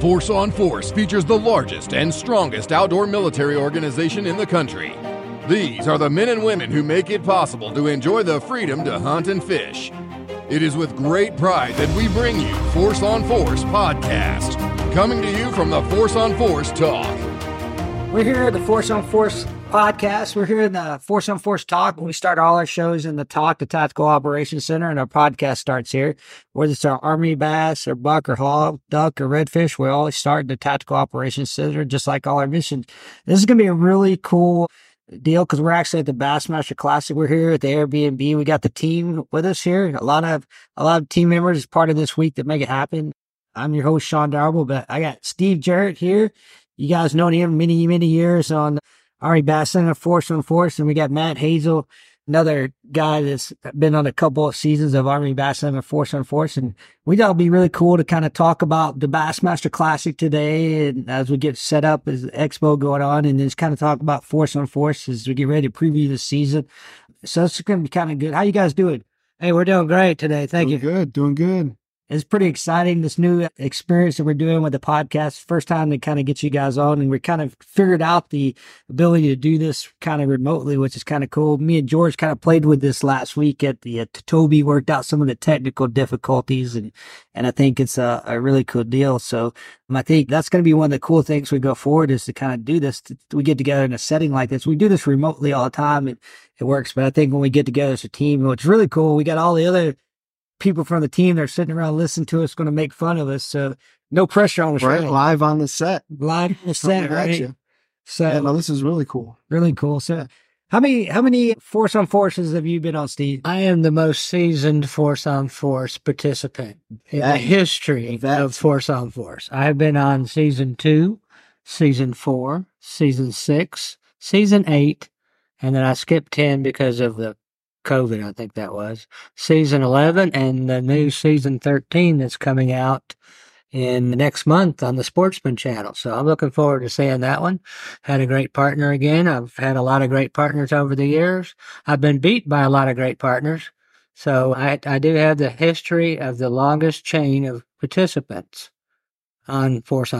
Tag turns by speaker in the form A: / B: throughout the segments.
A: Force on Force features the largest and strongest outdoor military organization in the country. These are the men and women who make it possible to enjoy the freedom to hunt and fish. It is with great pride that we bring you Force on Force podcast, coming to you from the Force on Force Talk.
B: We're here at the Force on Force podcast. We're here in the Force on Force Talk. We start all our shows in the Talk, the Tactical Operations Center, and our podcast starts here. Whether it's our Army bass or buck or hog, duck or redfish, we always start in the Tactical Operations Center, just like all our missions. This is going to be a really cool deal because we're actually at the Bassmaster Classic. We're here at the Airbnb. We got the team with us here. A lot of team members as part of this week that make it happen. I'm your host, Sean Darble, but I got Steve Jarrett here. You guys known him many years on Army Bass Center, Force on Force, and we got Matt Hazel, another guy that's been on a couple of seasons of Army Bass Center, Force on Force, and we thought it'd be really cool to kind of talk about the Bassmaster Classic today, and as we get set up as the expo going on, and just kind of talk about Force on Force as we get ready to preview the season. So it's going to be kind of good. How you guys doing? Hey, we're doing great today. Thank you.
C: Doing good.
B: It's pretty exciting, this new experience that we're doing with the podcast. First time to kind of get you guys on, and we kind of figured out the ability to do this kind of remotely, which is kind of cool. Me and George kind of played with this last week at the Toby, worked out some of the technical difficulties, and I think it's a really cool deal. So I think that's going to be one of the cool things we go forward is to kind of do this. We get together in a setting like this. We do this remotely all the time, and it works. But I think when we get together as a team, it's really cool. We got all the other people from the team that are sitting around listening to us, going to make fun of us. So no pressure on us.
C: Right, live on the set.
B: Live on the set, right? So
C: yeah, no, this is really cool.
B: Really cool. So how many Force on Forces have you been on, Steve?
D: I am the most seasoned Force on Force participant in the history of Force on Force. I have been on season 2, season 4, season 6, season 8, and then I skipped 10 because of the COVID, I think that was. Season 11 and the new season 13 that's coming out in next month on the Sportsman channel. So I'm looking forward to seeing that one. Had a great partner again. I've had a lot of great partners over the years. I've been beat by a lot of great partners. So I do have the history of the longest chain of participants on Force.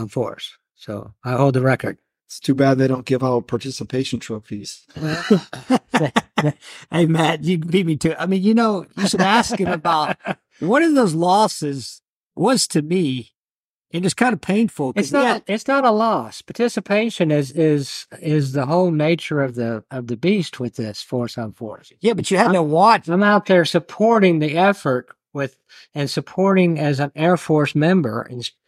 D: So I hold the record.
C: It's too bad they don't give out participation trophies.
B: Hey, Matt, you beat me to it. I mean, you should ask him about one of those losses was to me. It is kind of painful.
D: It's not a loss. Participation is the whole nature of the beast with this Force on Force.
B: Yeah, but you had to watch.
D: I'm out there supporting the effort and supporting as an Air Force member,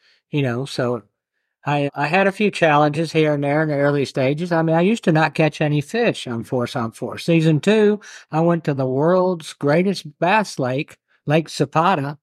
D: and so. I had a few challenges here and there in the early stages. I mean, I used to not catch any fish on Force on Force. Season 2, I went to the world's greatest bass lake, Lake Zapata,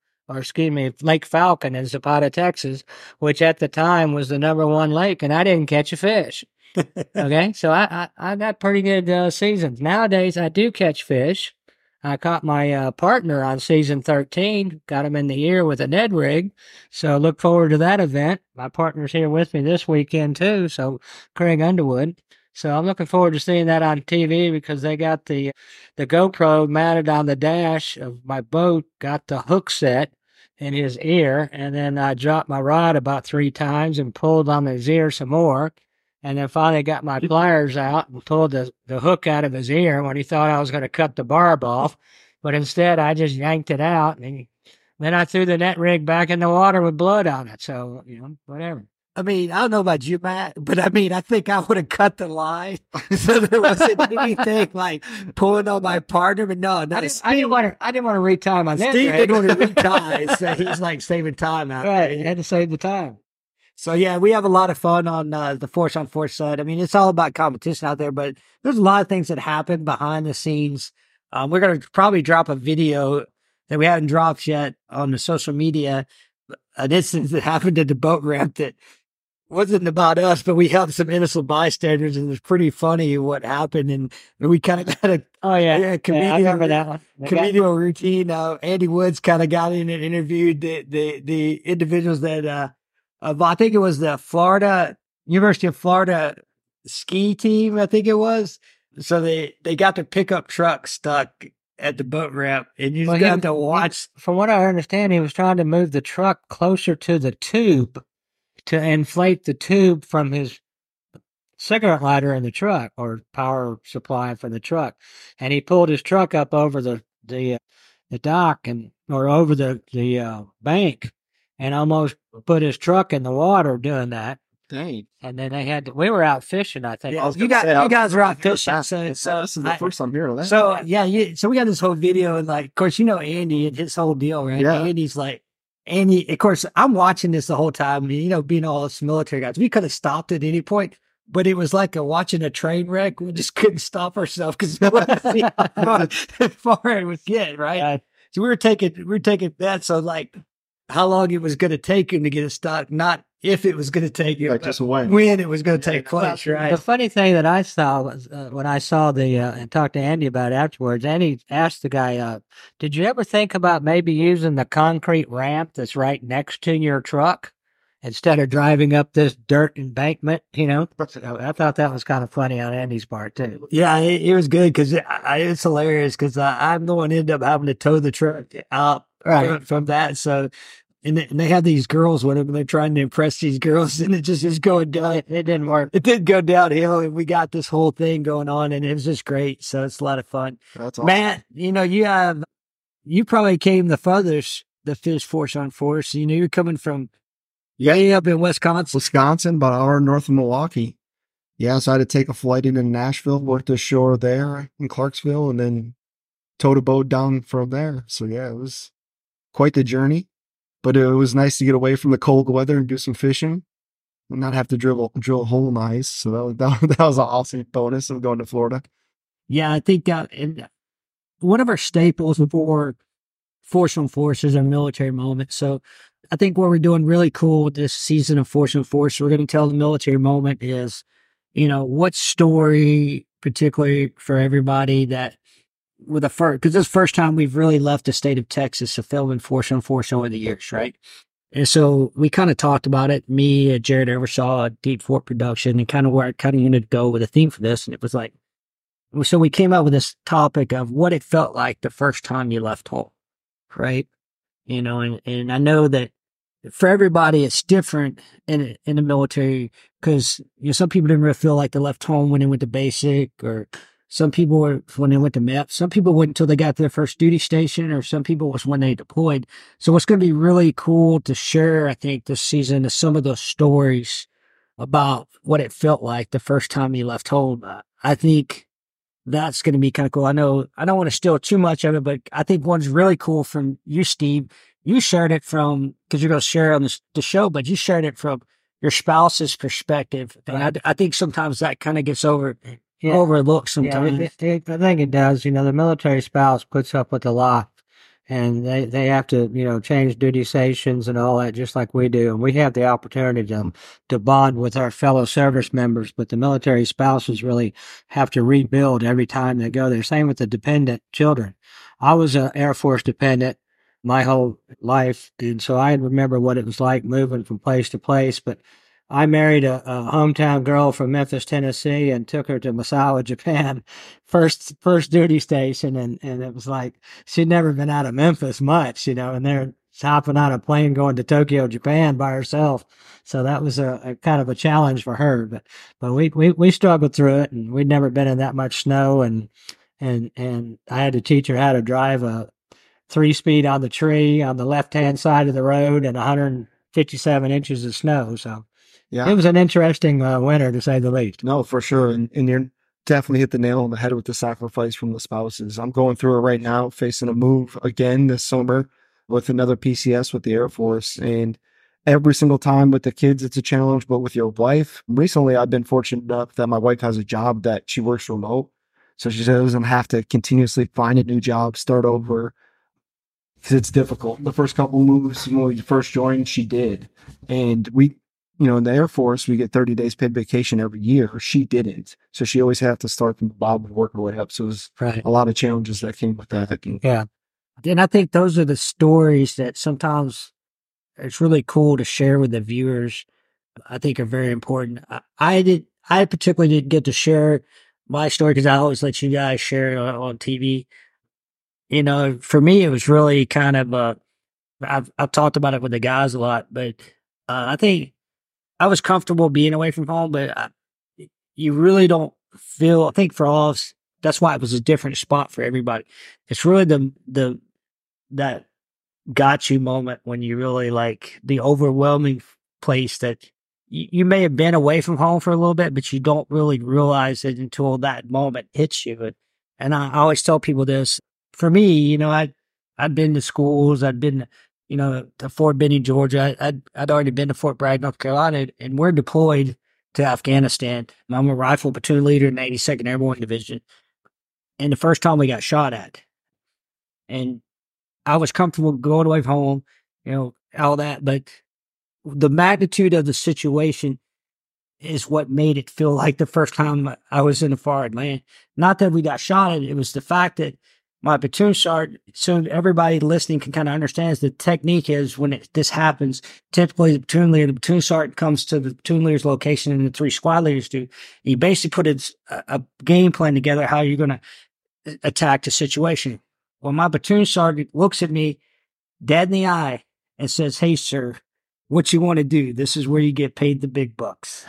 D: Lake Falcon in Zapata, Texas, which at the time was the #1 lake, and I didn't catch a fish. Okay, so I got pretty good seasons. Nowadays, I do catch fish. I caught my partner on season 13, got him in the ear with a Ned rig. So look forward to that event. My partner's here with me this weekend too, so Craig Underwood. So I'm looking forward to seeing that on TV because they got the GoPro mounted on the dash of my boat, got the hook set in his ear, and then I dropped my rod about 3 times and pulled on his ear some more. And then finally got my pliers out and pulled the hook out of his ear when he thought I was going to cut the barb off. But instead, I just yanked it out. And then I threw the net rig back in the water with blood on it. So, whatever.
B: I mean, I don't know about you, Matt, but I mean, I think I would have cut the line. So there wasn't anything like pulling on my partner. But no,
D: I didn't want to retie my net rig.
B: Steve didn't want to retie. So he's like saving time out.
D: Right. He had to save the time.
B: So, yeah, we have a lot of fun on the Force on Force side. I mean, it's all about competition out there, but there's a lot of things that happen behind the scenes. We're going to probably drop a video that we haven't dropped yet on the social media, an incident that happened at the boat ramp that wasn't about us, but we helped some innocent bystanders, and it was pretty funny what happened. And we kind of got
D: comedian, I remember that one.
B: Comedian routine. Andy Woods kind of got in and interviewed the individuals that, I think it was the University of Florida ski team, I think it was. So they got the pickup truck stuck at the boat ramp, and you just got to watch.
D: From what I understand, he was trying to move the truck closer to the tube to inflate the tube from his cigarette lighter in the truck or power supply for the truck. And he pulled his truck up over the dock or over the bank and almost put his truck in the water doing that.
C: Dang.
D: And then we were out fishing, I think.
C: I was
B: You
C: gonna say,
B: you guys were out fishing. So
C: this is the first I'm hearing of that.
B: So yeah, so we got this whole video, and like, of course, you know Andy and his whole deal, right?
C: Yeah.
B: Andy's like, Andy. Of course, I'm watching this the whole time. You know, being all us military guys, we could have stopped at any point, but it was like watching a train wreck. We just couldn't stop ourselves because how far it would get, right? So we were taking bets on like how long it was going to take him to get a stop, not if it was going to take him,
C: Like just when.
B: when it was going to take place, right?
D: The funny thing that I saw was when I saw and talked to Andy about it afterwards, Andy asked the guy, did you ever think about maybe using the concrete ramp that's right next to your truck instead of driving up this dirt embankment, you know? So I thought that was kind of funny on Andy's part, too.
B: Yeah, it was good because it's hilarious because I'm the one ended up having to tow the truck out from that. So, and they have these girls with them, and they're trying to impress these girls, and it just is going down.
D: It didn't work.
B: It did go downhill, and we got this whole thing going on, and it was just great. So it's a lot of fun.
C: That's awesome.
B: Matt, you know, you probably came the furthest the fish force on force. You know, you're coming from way up in
C: Wisconsin, about an hour north of Milwaukee. Yeah, so I had to take a flight into Nashville, worked ashore there in Clarksville, and then towed a boat down from there. So yeah, it was quite the journey, but it was nice to get away from the cold weather and do some fishing and not have to drill a hole in the ice. So that was an awesome bonus of going to Florida.
B: Yeah, I think one of our staples for Force on Force is our military moment. So I think what we're doing really cool with this season of Force on Force, we're going to tell the military moment is, you know, what story, particularly for everybody that with the first, because this is the first time we've really left the state of Texas to film in Force on Force over the years, right? And so we kind of talked about it. Me, Jared Eversaw, Deep Fort Production, and kind of where I kind of wanted to go with a theme for this. And it was like, so we came up with this topic of what it felt like the first time you left home, right? You know, and I know that for everybody it's different in the military because, you know, some people didn't really feel like they left home when they went to basic, or some people were when they went to MEP. Some people went until they got to their first duty station, or some people was when they deployed. So what's going to be really cool to share, I think, this season is some of those stories about what it felt like the first time you left home. I think that's going to be kind of cool. I know I don't want to steal too much of it, but I think one's really cool from you, Steve. You shared it from, because you're going to share on the show, but you shared it from your spouse's perspective. And I think sometimes that kind of gets overlooked sometimes.
D: Yeah, I think it does. You know, the military spouse puts up with a lot, and they have to, you know, change duty stations and all that, just like we do. And we have the opportunity to bond with our fellow service members, but the military spouses really have to rebuild every time they go there. Same with the dependent children. I was an Air Force dependent my whole life, and so I remember what it was like moving from place to place. But I married a hometown girl from Memphis, Tennessee, and took her to Misawa, Japan, first duty station, and it was like she'd never been out of Memphis much, you know, and they're hopping on a plane going to Tokyo, Japan by herself. So that was a kind of a challenge for her, but we struggled through it, and we'd never been in that much snow, and I had to teach her how to drive a 3-speed on the tree on the left-hand side of the road and 157 inches of snow. So
C: Yeah.
D: it was an interesting winter, to say the least.
C: No, for sure. And you're definitely hit the nail on the head with the sacrifice from the spouses. I'm going through it right now, facing a move again this summer with another PCS with the Air Force. And every single time with the kids, it's a challenge, but with your wife, recently I've been fortunate enough that my wife has a job that she works remote. So she doesn't have to continuously find a new job, start over. It's difficult. The first couple moves when we first joined, she did. And we, you know, in the Air Force, we get 30 days paid vacation every year. She didn't. So she always had to start from the bottom and work her way up. So it was
B: Right.
C: a lot of challenges that came with that.
B: Yeah. And I think those are the stories that sometimes it's really cool to share with the viewers. I think are very important. I particularly didn't get to share my story because I always let you guys share it on TV. You know, for me, it was really kind of, I've talked about it with the guys a lot, but I think I was comfortable being away from home, but you really don't feel, I think for all of us, that's why it was a different spot for everybody. It's really that got you moment when you really like the overwhelming place that you may have been away from home for a little bit, but you don't really realize it until that moment hits you. And I always tell people this. For me, you know, I'd been to schools, I'd been, you know, to Fort Benning, Georgia. I'd already been to Fort Bragg, North Carolina, and we're deployed to Afghanistan. I'm a rifle platoon leader in the 82nd Airborne Division. And the first time we got shot at. And I was comfortable going away from home, you know, all that, but the magnitude of the situation is what made it feel like the first time I was in a foreign land. Not that we got shot at, it was the fact that my platoon sergeant, so everybody listening can kind of understand the technique is when this happens, typically the platoon sergeant comes to the platoon leader's location and the 3 squad leaders do. He basically put a game plan together how you're going to attack the situation. Well, my platoon sergeant looks at me dead in the eye and says, "Hey, sir, what you want to do? This is where you get paid the big bucks."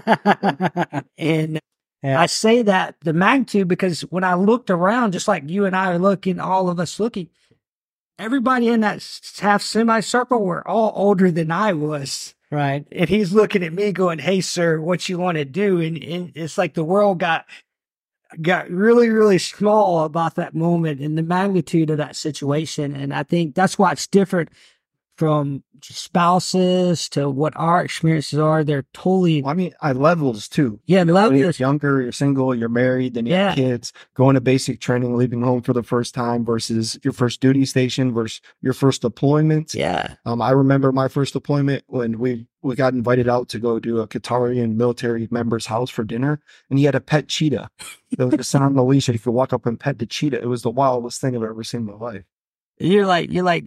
B: And I say that the magnitude because when I looked around, just like you and I are looking, all of us looking, everybody in that half semicircle were all older than I was.
D: Right.
B: And he's looking at me going, "Hey, sir, what you want to do?" And it's like the world got really, really small about that moment and the magnitude of that situation. And I think that's why it's different from spouses to what our experiences are. They're totally.
C: I mean, I levels too.
B: Yeah,
C: When you're younger, you're single, you're married, then you have kids, going to basic training, leaving home for the first time versus your first duty station versus your first deployment.
B: Yeah.
C: I remember my first deployment when we got invited out to go to a Qatarian military member's house for dinner, and he had a pet cheetah that was just on the leash, and you could walk up and pet the cheetah. It was the wildest thing I've ever seen in my life.
B: You're like,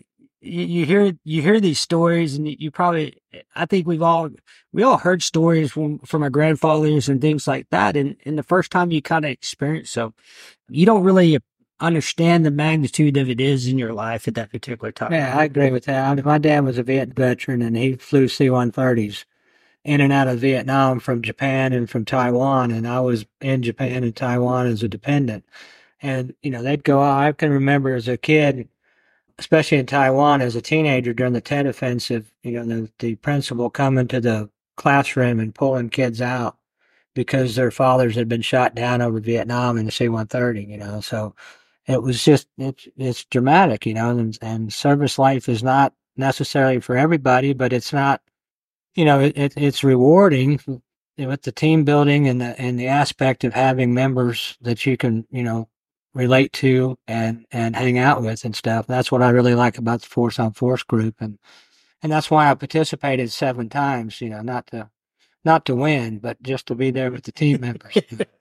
B: you hear these stories, and you probably, I think we all heard stories from our grandfathers and things like that. And the first time you kind of experience, so you don't really understand the magnitude of it is in your life at that particular time.
D: Yeah, I agree with that. My dad was a Viet veteran, and he flew C-130s in and out of Vietnam from Japan and from Taiwan. And I was in Japan and Taiwan as a dependent. And, you know, they'd go out. I can remember as a kid, especially in Taiwan as a teenager during the Tet Offensive, you know, the principal coming to the classroom and pulling kids out because their fathers had been shot down over Vietnam in the C-130, you know. So it was just, it's dramatic, you know, and service life is not necessarily for everybody, but it's not, you know, it's rewarding with the team building and the aspect of having members that you can, you know, relate to and hang out with and stuff. That's what I really like about the Force on Force group. And that's why I participated 7 times, you know, not to win, but just to be there with the team members.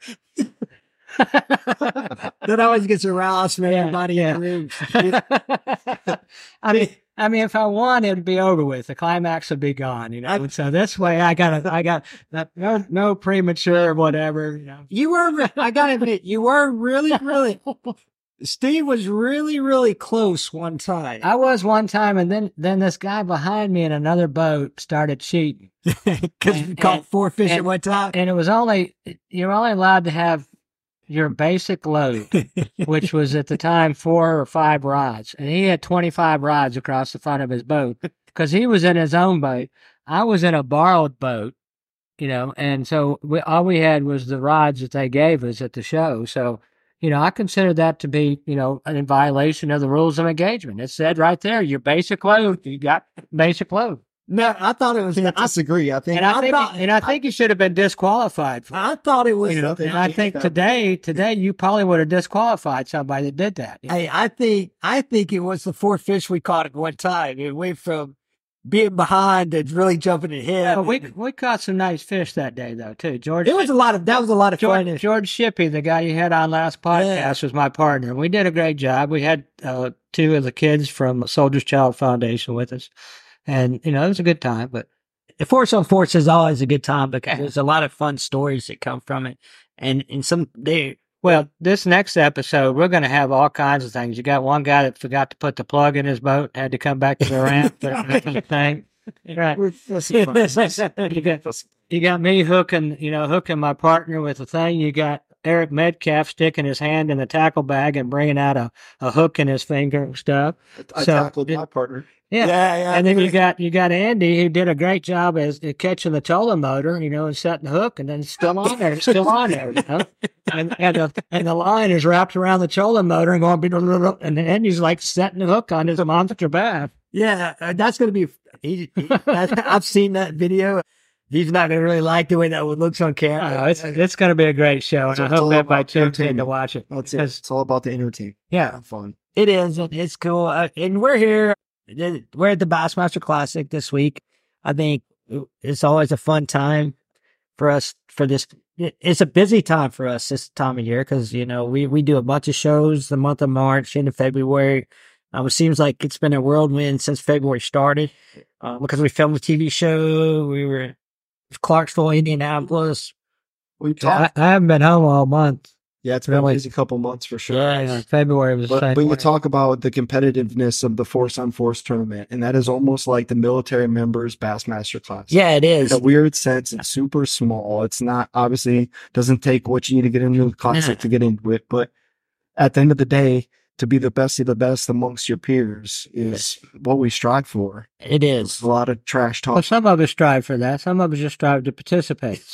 B: That always gets aroused from everybody in the room.
D: I mean, if I won, it'd be over with. The climax would be gone, you know. So this way, I got no premature whatever. You know.
B: I gotta admit, you were really. Steve was really close one time.
D: I was one time, and then this guy behind me in another boat started cheating
B: because we caught 4 fish at one time,
D: and it was you're only allowed to have your basic load, which was at the time 4 or 5 rods. And he had 25 rods across the front of his boat because he was in his own boat. I was in a borrowed boat, you know, and so all we had was the rods that they gave us at the show. So, you know, I consider that to be, you know, in violation of the rules of engagement. It said right there, your basic load, you got basic load.
B: No, I thought it was.
C: I disagree. I think
D: he should have been disqualified.
B: I thought it was.
D: You know, and I think today you probably would have disqualified somebody that did that.
B: Hey, I think it was the 4 fish we caught at one time. It went from being behind to really jumping ahead.
D: Well, we caught some nice fish that day though too. George.
B: That was a lot of fun.
D: George Shippey, the guy you had on last podcast, was my partner. We did a great job. We had 2 of the kids from Soldier's Child Foundation with us. And, you know, it was a good time, but
B: the Force on Force is always a good time because there's a lot of fun stories that come from it. And
D: well, this next episode, we're going to have all kinds of things. You got one guy that forgot to put the plug in his boat, had to come back to the ramp. Thing. Right.
C: That's fine.
D: You got me hooking my partner with a thing. You got Eric Metcalf sticking his hand in the tackle bag and bringing out a hook in his finger and stuff.
C: I
D: So,
C: tackled my partner.
D: Yeah.
C: Yeah.
D: And then you got Andy, who did a great job as catching the trolling motor, and setting the hook, and then it's still on there, and the line is wrapped around the trolling motor and going, and then Andy's like setting the hook on his monster bass.
B: Yeah, that's going to be. I've seen that video. He's not going to really like the way that looks on camera.
D: It's going to be a great show, and I hope everybody tunes in to watch it.
C: That's it. It's all about the entertainment.
D: Yeah,
C: Fun.
B: It is. It's cool. And we're here. We're at the Bassmaster Classic this week. I think it's always a fun time for us for this. It's a busy time for us this time of year because, we do a bunch of shows the month of March into February. It seems like it's been a whirlwind since February started because we filmed a TV show. We were in Clarksville, Indianapolis.
D: I haven't been home all month.
C: Yeah, it's been a busy couple months for sure.
D: Yeah, February was the same.
C: But you talk about the competitiveness of the Force on Force tournament, and that is almost like the military members Bassmaster Class.
B: Yeah, it is.
C: In a weird sense, it's super small. It's not, obviously, doesn't take what you need to get into the classic to get into it. But at the end of the day, to be the best of the best amongst your peers is what we strive for.
B: It is.
C: There's a lot of trash talk.
D: Well, some of us strive for that. Some of us just strive to participate.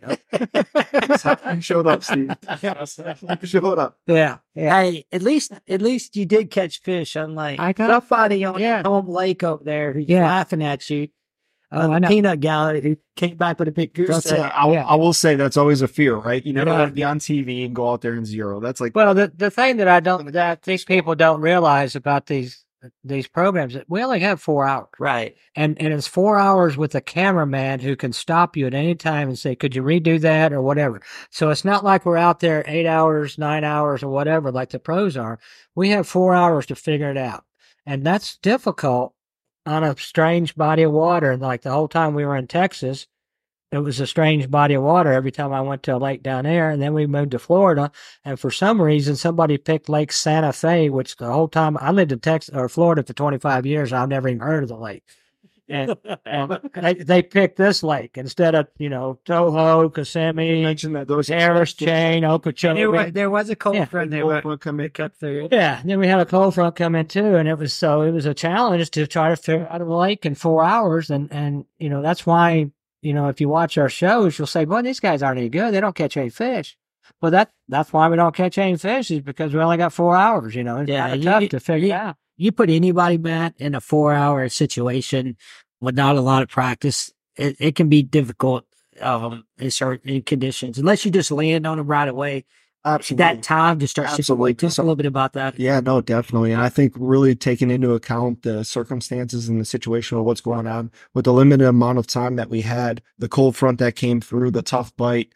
C: You showed up, Steve. You showed up.
D: Yeah.
B: Hey, at least you did catch fish, unlike somebody on home lake over there who's laughing at you. The peanut gallery who came back with a big goose.
C: I will say that's always a fear, right? You never want to be on TV and go out there and zero. That's like,
D: well, the thing that I think people don't realize about these programs, that we only have 4 hours.
B: Right.
D: And it's 4 hours with a cameraman who can stop you at any time and say, could you redo that or whatever? So it's not like we're out there 8 hours, 9 hours or whatever, like the pros are. We have 4 hours to figure it out. And that's difficult on a strange body of water. Like the whole time we were in Texas, it was a strange body of water every time I went to a lake down there. And then we moved to Florida. And for some reason, somebody picked Lake Santa Fe, which the whole time I lived in Texas or Florida for 25 years, I've never even heard of the lake. And they picked this lake instead of, Toho, Kissimmee, Harris Chain, Okeechobee.
B: There was a cold front there.
C: cut through.
D: Yeah. And then we had a cold front come in too. And it was a challenge to try to figure out a lake in 4 hours. And that's why, if you watch our shows, you'll say, boy, these guys aren't any good. They don't catch any fish. Well, that's why we don't catch any fish is because we only got 4 hours, It's tough to figure out.
B: You put anybody, Matt, in a 4 hour situation with not a lot of practice, it can be difficult in certain conditions, unless you just land on them right away.
C: Absolutely.
B: That time to start.
C: Absolutely.
B: Talk a little bit about that.
C: Yeah, no, definitely. And I think really taking into account the circumstances and the situation of what's going on with the limited amount of time that we had, the cold front that came through, the tough bite,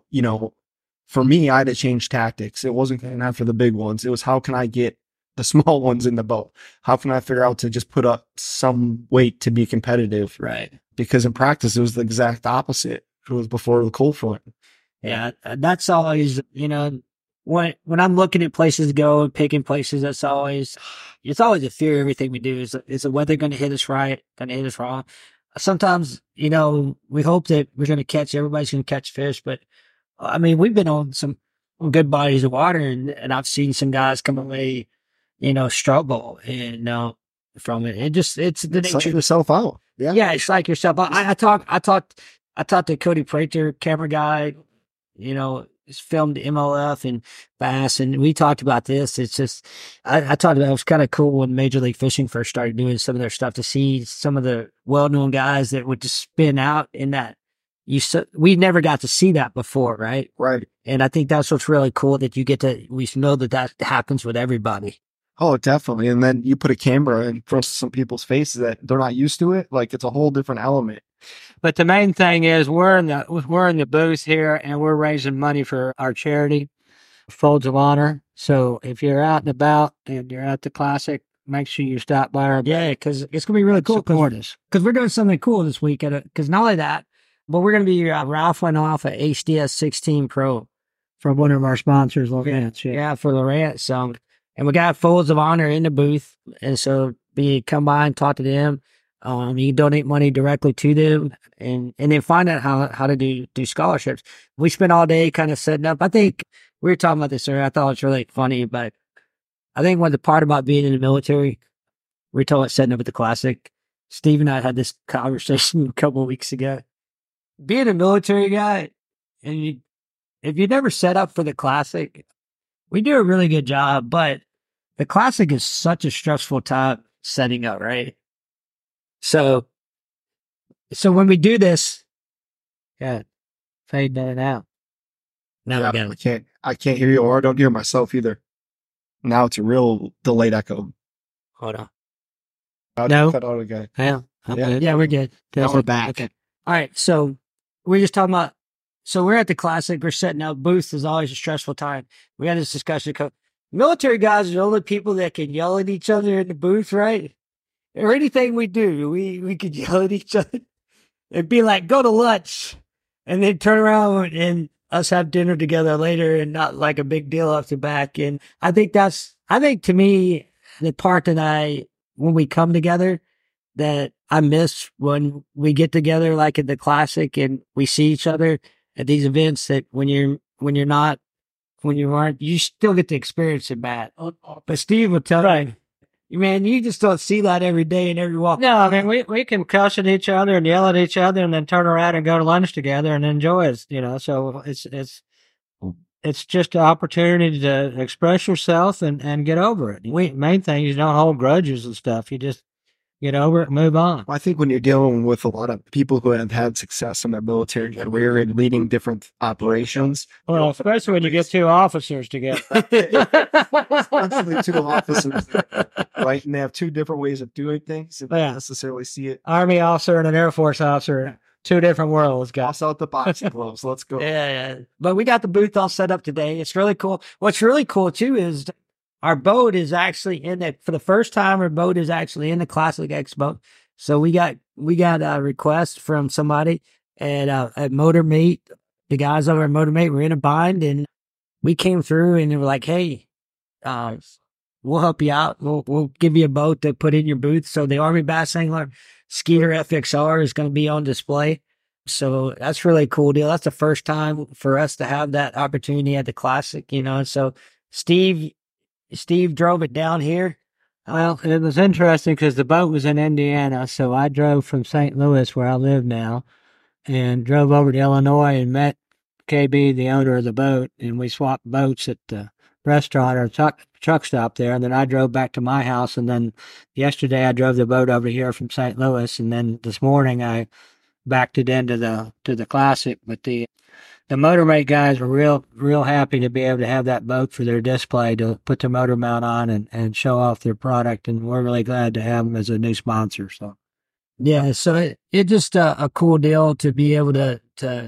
C: for me, I had to change tactics. It wasn't going after the big ones. It was how can I get the small ones in the boat? How can I figure out to just put up some weight to be competitive?
B: Right.
C: Because in practice, it was the exact opposite. It was before the cold front.
B: Yeah. That's always, when I'm looking at places to go and picking places, it's always a fear. Everything we do is the weather going to hit us right, going to hit us wrong. Sometimes, we hope that everybody's going to catch fish, but we've been on some good bodies of water and I've seen some guys come away, struggle and, from it. It's the nature.
C: Psych yourself out. Yeah.
B: Yeah. It's like yourself. I talked to Cody Prater, camera guy, he's filmed MLF and Bass, and we talked about this. It's just, I talked about it was kind of cool when Major League Fishing first started doing some of their stuff to see some of the well-known guys that would just spin out in that. We never got to see that before, right?
C: Right.
B: And I think that's what's really cool that we know that happens with everybody.
C: Oh, definitely. And then you put a camera in front of some people's faces that they're not used to it. Like it's a whole different element.
D: But the main thing is we're in the booth here and we're raising money for our charity, Folds of Honor. So if you're out and about and you're at the Classic, make sure you stop by our
B: Yeah, because it's going to be really cool.
D: Support us.
B: Because we're doing something cool this week. Because not only that, but we're going to be raffling off an HDS 16 Pro
D: from one of our sponsors, Lowrance.
B: Yeah, for Lowrance. And we got Folds of Honor in the booth. And so come by and talk to them. You can donate money directly to them and then find out how to do scholarships. We spent all day kind of setting up. I think we were talking about this earlier. I thought it was really funny, but I think one of the part about being in the military, we were talking about setting up at the Classic. Steve and I had this conversation a couple of weeks ago. Being a military guy, and if you never set up for the Classic, we do a really good job, but the Classic is such a stressful time setting up, right? So when we do this,
D: Yeah. Fade that out.
B: now
C: Yeah,
B: we got
C: I can't hear you, or I don't hear myself either. Now it's a real delayed echo.
B: hold on.
D: No.
C: Cut out again.
D: Yeah.
B: Yeah, we're good.
C: Now we're back.
B: Okay. All right. So we're just talking about. So we're at the Classic. We're setting up booths. Is always a stressful time. We had this discussion. Military guys are the only people that can yell at each other in the booth, right? Or anything we do, we could yell at each other. It'd be like, go to lunch, and then turn around and us have dinner together later, and not like a big deal off the back. And I think to me, the part that when we come together, that I miss when we get together, like at the Classic, and we see each other at these events. That when you aren't, you still get to experience it, Matt. But Steve will tell you, man, you just don't see that every day in every walk.
D: No, I mean, we can cuss at each other and yell at each other and then turn around and go to lunch together and enjoy it, so it's just an opportunity to express yourself and get over it. Main thing is you don't hold grudges and stuff. You just get over it and move on.
C: I think when you're dealing with a lot of people who have had success in their military career and leading different operations,
D: Well, especially when you get two officers together.
C: especially two officers, right? And they have two different ways of doing things. And
D: Yeah.
C: don't necessarily see it.
D: Army officer and an Air Force officer, two different worlds, guys.
C: Toss out the boxing gloves. Let's go.
B: Yeah. But we got the booth all set up today. It's really cool. What's really cool too is our boat is actually for the first time, our boat is actually in the Classic Expo. So we got a request from somebody at Motor Mate. The guys over at Motor Mate were in a bind, and we came through and they were like, hey, we'll help you out. We'll give you a boat to put in your booth. So the Army Bass Angler Skeeter FXR is going to be on display. So that's really a cool deal. That's the first time for us to have that opportunity at the Classic, So Steve drove it down here.
D: Well, it was interesting because the boat was in Indiana, so I drove from St. Louis, where I live now, and drove over to Illinois and met KB, the owner of the boat, and we swapped boats at the restaurant or truck stop there. And then I drove back to my house, and then yesterday I drove the boat over here from St. Louis, and then this morning I backed it into the Classic. But the Motormate guys were real happy to be able to have that boat for their display to put the motor mount on and show off their product. And we're really glad to have them as a new sponsor. So,
B: yeah, so it's just a cool deal to be able to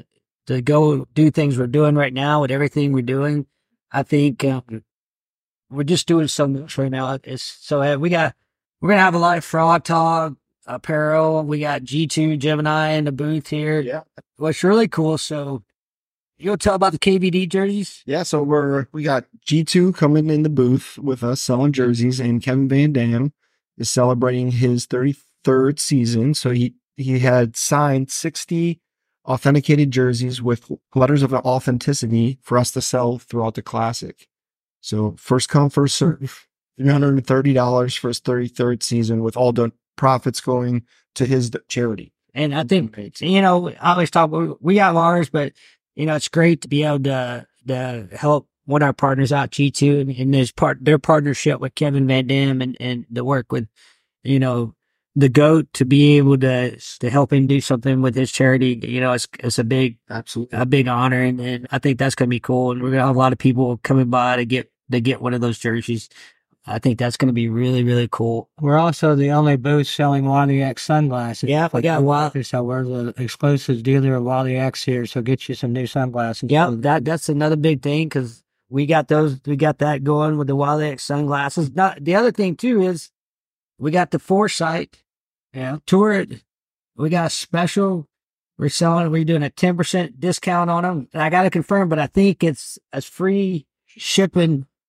B: go do things we're doing right now with everything we're doing. I think we're just doing so much right now. We're going to have a lot of Frog Talk apparel. We got G2 Gemini in the booth here.
C: Yeah.
B: What's really cool. So, you'll tell about the KVD jerseys?
C: Yeah, so we got G2 coming in the booth with us selling jerseys, and Kevin Van Dam is celebrating his 33rd season. So he had signed 60 authenticated jerseys with letters of authenticity for us to sell throughout the Classic. So first come, first serve. $330 for his 33rd season, with all the profits going to his charity.
B: And I think, I always talk, we got ours, but it's great to be able to help one of our partners out, G2, and their partnership with Kevin Van Dam and the work with, the GOAT, to be able to help him do something with his charity. It's a big honor, and I think that's going to be cool. And we're going to have a lot of people coming by to get one of those jerseys. I think that's going to be really, really cool.
D: We're also the only booth selling Wally X sunglasses.
B: Yeah, we got Wally.
D: So we're the exclusive dealer of Wally X here. So get you some new sunglasses.
B: Yeah, that's another big thing, because we got that going with the Wally X sunglasses. The other thing too is we got the Foresight. Yeah, tour. We got a special. We're doing a 10% discount on them. And I got to confirm, but I think it's free shipping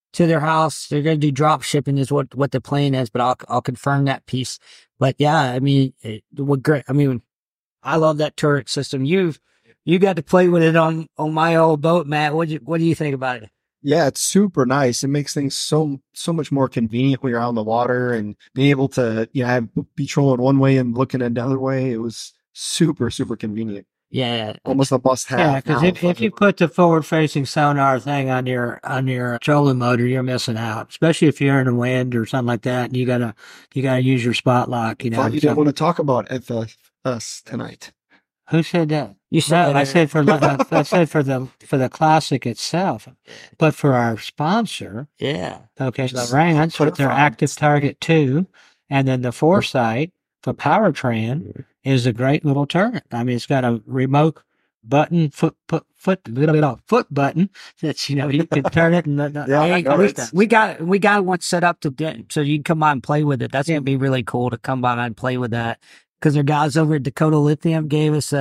B: to their house. They're going to do drop shipping is what the plan is, but I'll confirm that piece. But yeah, I mean, what great. I mean, I love that turret system. You got to play with it on my old boat, Matt. What do you think about it?
C: Yeah, it's super nice. It makes things so much more convenient when you're out on the water and being able to, be trolling one way and looking another way. It was super convenient.
B: Yeah,
C: Almost a must have.
D: Yeah, because if you put the forward facing sonar thing on your trolling motor, you're missing out. Especially if you're in the wind or something like that, and you gotta use your spot lock. You know,
C: Thought you didn't want to talk about FS tonight.
D: Who said that?
B: You said
D: No, I said for the classic itself, but for our sponsor,
B: yeah.
D: okay, the
C: Just
D: Rance
C: put
D: with
C: it
D: their
C: front.
D: Active Target 2, and then the Foresight, the Powertran, is a great little turret. I mean, it's got a remote button, foot button that's, you can turn it and
C: Yeah, I know it.
B: We got one set up so you can come by and play with it. That's gonna be really cool to come by and play with that, because their guys over at Dakota Lithium gave us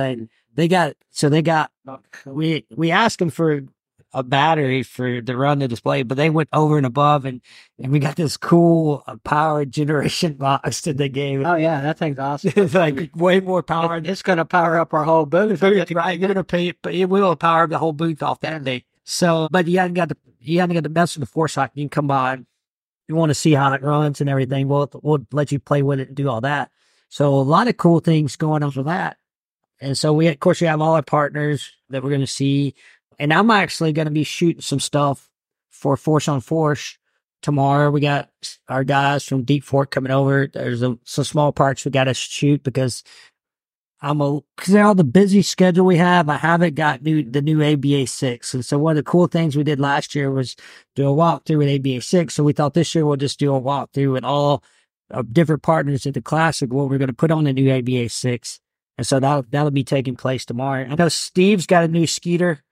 B: we asked them for a battery to run the display, but they went over and above, and we got this cool power generation box that they gave.
D: Oh yeah, that thing's awesome.
B: It's like way more power.
D: It's going to power up our whole booth.
B: Right, you're gonna pay, but it will power the whole booth off that day. So, but you haven't got to mess with the Foresight. You can come by. You want to see how it runs and everything. We'll let you play with it and do all that. So a lot of cool things going on for that. And so we have all our partners that we're going to see. And I'm actually going to be shooting some stuff for Force on Force tomorrow. We got our guys from Deep Fork coming over. There's some small parts we got to shoot because because of all the busy schedule we have, I haven't got the new ABA 6. And so one of the cool things we did last year was do a walkthrough with ABA 6. So we thought this year we'll just do a walkthrough with all different partners at the Classic, what we're going to put on the new ABA 6. And so that'll be taking place tomorrow. I know Steve's got a new Skeeter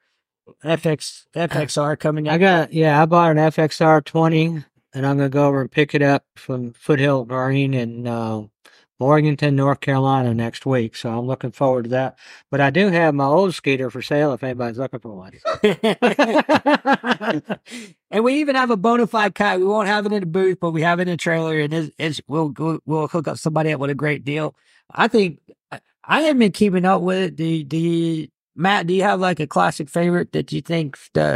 B: FXR coming out.
D: I bought an FXR 20, and I'm going to go over and pick it up from Foothill Marine in Morganton, North Carolina next week. So I'm looking forward to that. But I do have my old Skeeter for sale if anybody's looking for one.
B: And we even have a bona fide kayak. We won't have it in the booth, but we have it in a trailer, and we'll hook up somebody up with a great deal. I think I haven't been keeping up with it. Matt, do you have like a classic favorite that you think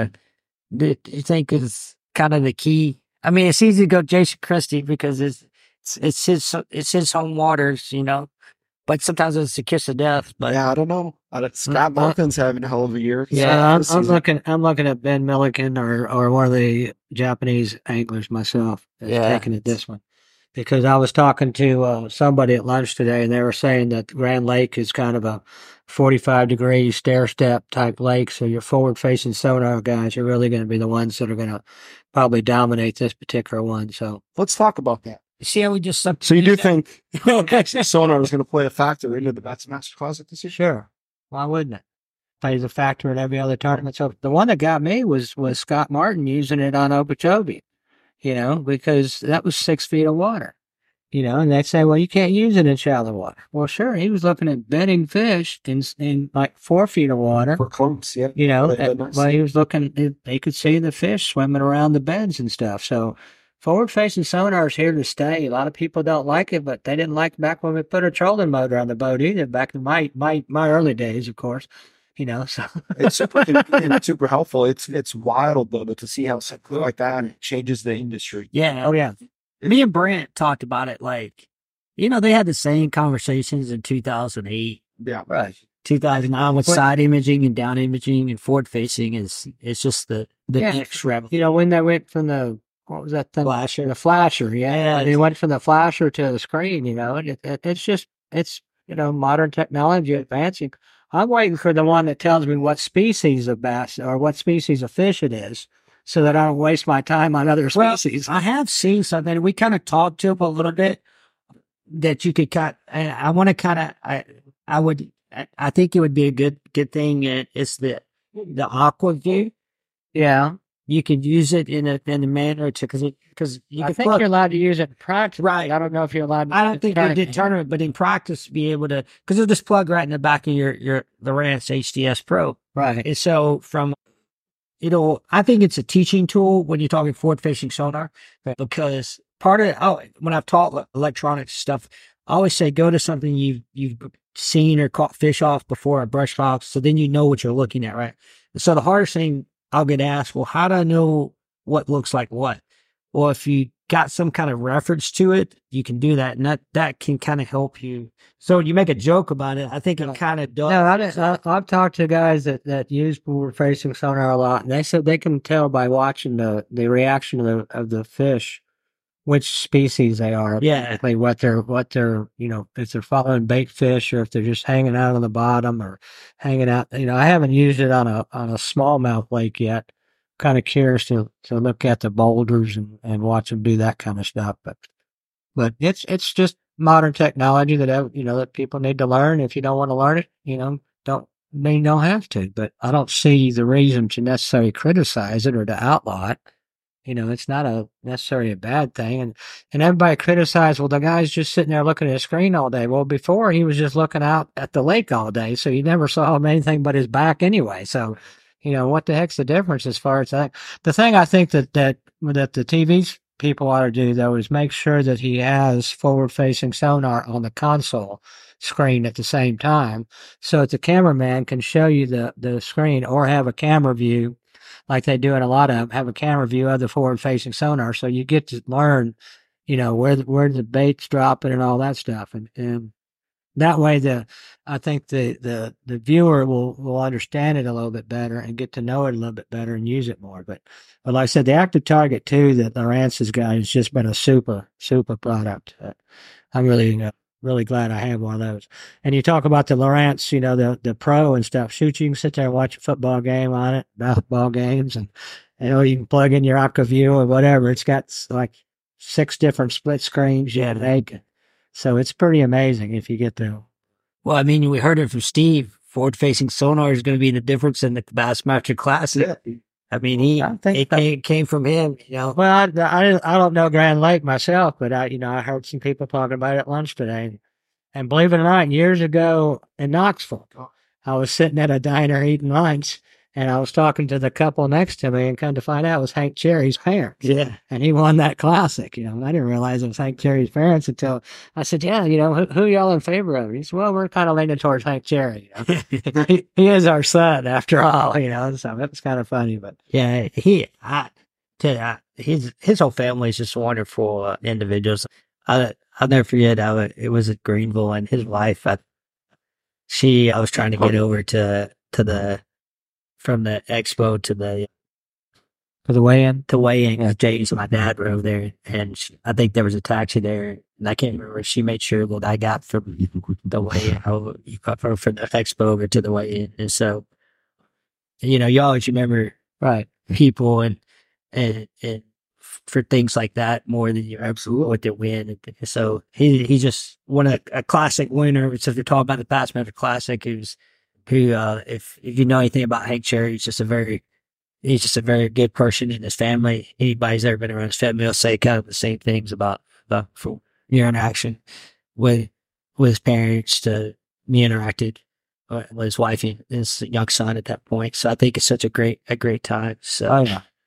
B: is kind of the key? I mean, it's easy to go Jason Christie because it's his home waters, but sometimes it's a kiss of death. But
C: yeah, I don't know. Scott Martin's having a hell of a year.
D: Yeah, I'm looking at Ben Milliken or one of the Japanese anglers myself. Taking it this one. Because I was talking to somebody at lunch today, and they were saying that Grand Lake is kind of a 45-degree stair-step type lake. So your forward-facing sonar guys are really going to be the ones that are going to probably dominate this particular one. So
C: let's talk about that.
B: See how we just
C: So you do think sonar is going to play a factor into the Bassmaster Classic this year?
D: Sure. Why wouldn't it? Plays a factor in every other tournament. So the one that got me was Scott Martin using it on Okeechobee. Because that was 6 feet of water, and they say, well, you can't use it in shallow water. Well, sure. He was looking at bedding fish in like 4 feet of water.
C: For clumps, yeah.
D: Well, he was looking, they could see the fish swimming around the beds and stuff. So forward-facing sonar is here to stay. A lot of people don't like it, but they didn't like back when we put a trolling motor on the boat either, back in my early days, of course. So
C: it's super convenient and super helpful. It's wild though to see how something like that changes the industry.
B: Yeah. Oh yeah. Me and Brent talked about it. Like, they had the same conversations in 2008.
C: Yeah.
B: Right. 2009 with side imaging and down imaging and forward facing it's just the next level.
D: When they went from what was that thing?
B: Flasher.
D: The flasher. Yeah. They went from the flasher to the screen, it's modern technology advancing. I'm waiting for the one that tells me what species of bass or what species of fish it is so that I don't waste my time on other species.
B: Well, I have seen something. We kind of talked to him a little bit that you could cut. I want to kind of, I think it would be a good thing. It's the aqua view.
D: Yeah.
B: You could use it in a manner because you
D: I think you're allowed to use it in practice.
B: Right.
D: I don't know if you're allowed to.
B: I don't think we did tournament, but in practice, be able to, because it'll just plug right in the back of the Rance HDS Pro.
D: Right.
B: And so I think it's a teaching tool when you're talking forward facing sonar, because when I've taught electronics stuff, I always say go to something you've seen or caught fish off before, a brush box, so then you know what you're looking at, right? So the hardest thing I'll get asked, well, how do I know what looks like what? Well, if you got some kind of reference to it, you can do that, and that can kind of help you. So you make a joke about it, I think it kind of does.
D: No, I've talked to guys that use forward facing sonar a lot, and they said they can tell by watching the reaction of the fish which species they are.
B: Yeah.
D: What they're, if they're following bait fish or if they're just hanging out on the bottom or hanging out. I haven't used it on a smallmouth lake yet. Kind of curious to look at the boulders and watch them do that kind of stuff. But it's just modern technology that people need to learn. If you don't want to learn it, you don't have to. But I don't see the reason to necessarily criticize it or to outlaw it. It's not necessarily a bad thing. And everybody criticized, well, the guy's just sitting there looking at a screen all day. Well, before he was just looking out at the lake all day, so you never saw him anything but his back anyway. So, what the heck's the difference as far as that? The thing I think that the TV people ought to do, though, is make sure that he has forward-facing sonar on the console screen at the same time, so that the cameraman can show you the screen, or have a camera view, like they do in a lot of them, have a camera view of the forward-facing sonar, so you get to learn, where the bait's dropping and all that stuff, and that way I think the viewer will understand it a little bit better and get to know it a little bit better and use it more. But like I said, the Active Target 2 that Lowrance has got has just been a super product. I'm really glad I have one of those. And you talk about the Lowrance, the Pro and stuff. Shoot, you can sit there and watch a football game on it, basketball games, and you can plug in your AquaView or whatever. It's got like 6 different split screens. So it's pretty amazing if you get there.
B: Well, I mean, we heard it from Steve. Forward-facing sonar is going to be the difference in the Bassmaster Classic. Yeah. I mean, it came from him,
D: Well, I don't know Grand Lake myself, but I heard some people talking about it at lunch today. And believe it or not, years ago in Knoxville, I was sitting at a diner eating lunch, and I was talking to the couple next to me, and come to find out it was Hank Cherry's parents.
B: Yeah.
D: And he won that classic. I didn't realize it was Hank Cherry's parents until I said, yeah, who y'all in favor of? He said, well, we're kind of leaning towards Hank Cherry. He is our son after all, so it was kind of funny, but
B: yeah, his whole family is just wonderful individuals. I'll never forget how it was at Greenville, and his wife, I was trying to get over from the expo to the
D: weigh-in.
B: To weigh-in. James and my dad were over there, and I think there was a taxi there, and I can't remember. She made sure that I got from the weigh-in, from the expo over to the weigh-in. And so, you always remember people and for things like that more than you absolutely what they win. And so he just won a classic winner. So if you're talking about the Bassmaster Classic, if you know anything about Hank Cherry, he's just a very good person in his family. Anybody's ever been around his family will say kind of the same things about your interaction with his parents. To me, interacted with his wife and his young son at that point. So I think it's such a great time. So,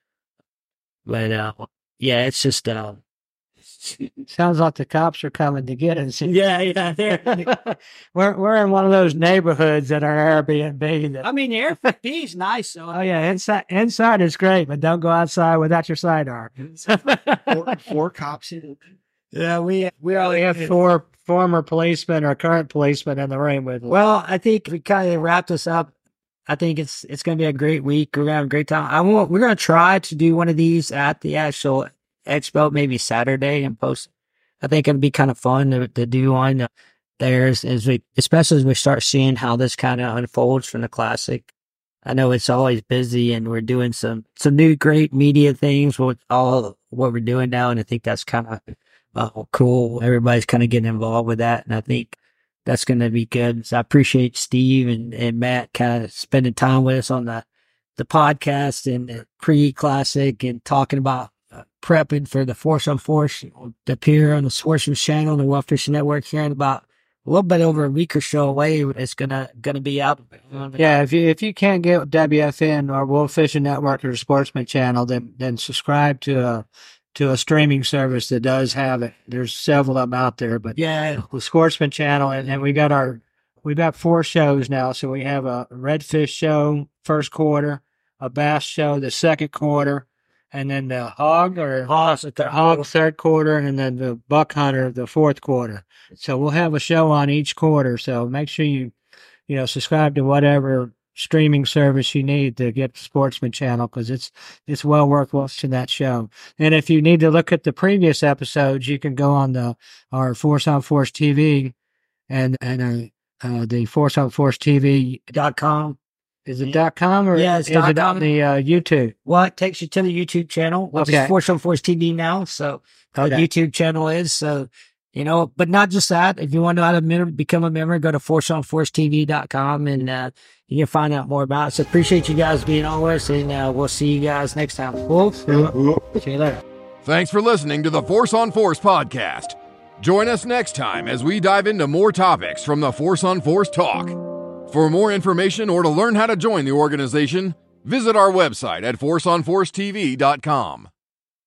B: but it's just.
D: Sounds like the cops are coming to get us.
B: Yeah.
D: We're in one of those neighborhoods that are Airbnb.
B: I mean, the Airbnb is nice. So
D: inside is great, but don't go outside without your sidearm.
C: Four cops in.
D: Yeah, we only have 4 former policemen or current policemen in the room with us.
B: Well, I think we kind of wrap this up. I think it's going to be a great week. We're going to have a great time. We're going to try to do one of these at the actual expo, maybe Saturday, and post. I think it'd be kind of fun to do one there, especially as we start seeing how this kind of unfolds from the Classic. I know it's always busy, and we're doing some new great media things with all what we're doing now, and I think that's kind of cool. Everybody's kind of getting involved with that, and I think that's going to be good. So I appreciate Steve and Matt kind of spending time with us on the podcast and the pre-Classic and talking about prepping for the Force on Force to appear on the Sportsman's Channel and the World Fishing Network, hearing about little bit over a week or so away. It's gonna be up.
D: Yeah, if you can't get WFN or World Fishing Network or the Sportsman Channel, then subscribe to a streaming service that does have it. There's several of them out there, but
B: Yeah,
D: the Sportsman Channel, and we've got 4 shows now. So we have a redfish show first quarter, a bass show the second quarter, and then the hog third quarter, and then the buck hunter the fourth quarter. So we'll have a show on each quarter. So make sure you subscribe to whatever streaming service you need to get the Sportsman Channel, because it's well worth watching that show. And if you need to look at the previous episodes, you can go on our Force on Force TV and the forceonforcetv.com. Is it .com or
B: Yeah, it's
D: is it
B: .com.
D: on the YouTube?
B: well, it takes you to the YouTube channel, which
D: Okay.
B: is Force on Force TV now. So the
D: Okay.
B: YouTube channel is so. But not just that. If you want to know how to become a member, go to forceonforcetv.com and you can find out more about it. So appreciate you guys being on with us, and we'll see you guys next time. Cool? See you later.
A: Thanks for listening to the Force on Force podcast. Join us next time as we dive into more topics from the Force on Force Talk. For more information or to learn how to join the organization, visit our website at forceonforcetv.com.